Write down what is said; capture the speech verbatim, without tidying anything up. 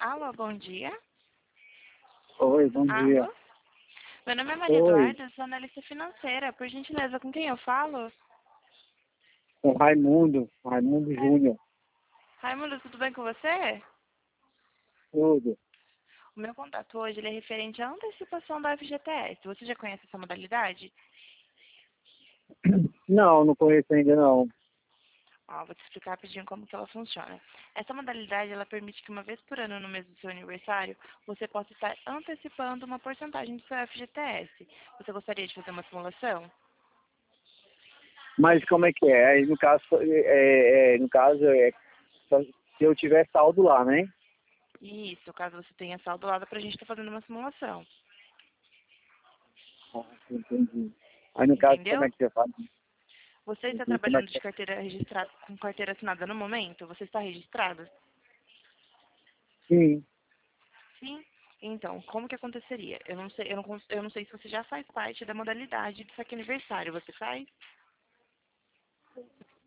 Alô, bom dia. Oi, bom dia. Alô? Meu nome é Maria Oi, Eduarda, sou analista financeira. Por gentileza, com quem eu falo? sou Raimundo, Raimundo Ai, Júnior. Raimundo, tudo bem com você? Tudo. O meu contato hoje ele é referente à antecipação da F G T S. Você já conhece essa modalidade? Não, não conheço ainda não. Ó, vou te explicar rapidinho como que ela funciona. Essa modalidade, ela permite que uma vez por ano, no mês do seu aniversário, você possa estar antecipando uma porcentagem do seu F G T S. Você gostaria de fazer uma simulação? Mas como é que é? Aí no caso, é, é, no caso é só se eu tiver saldo lá, né? Isso, caso você tenha saldo lá, dá pra gente estar fazendo uma simulação. Ah, entendi. Aí no caso, como Entendeu? é que você faz? Você está Entendi. Como é trabalhando que de é? carteira registrada, com carteira assinada no momento? Você está registrado? Sim. Sim. Então, como que aconteceria? Eu não sei, eu não, cons- eu não sei se você já faz parte da modalidade do saque aniversário. Você faz?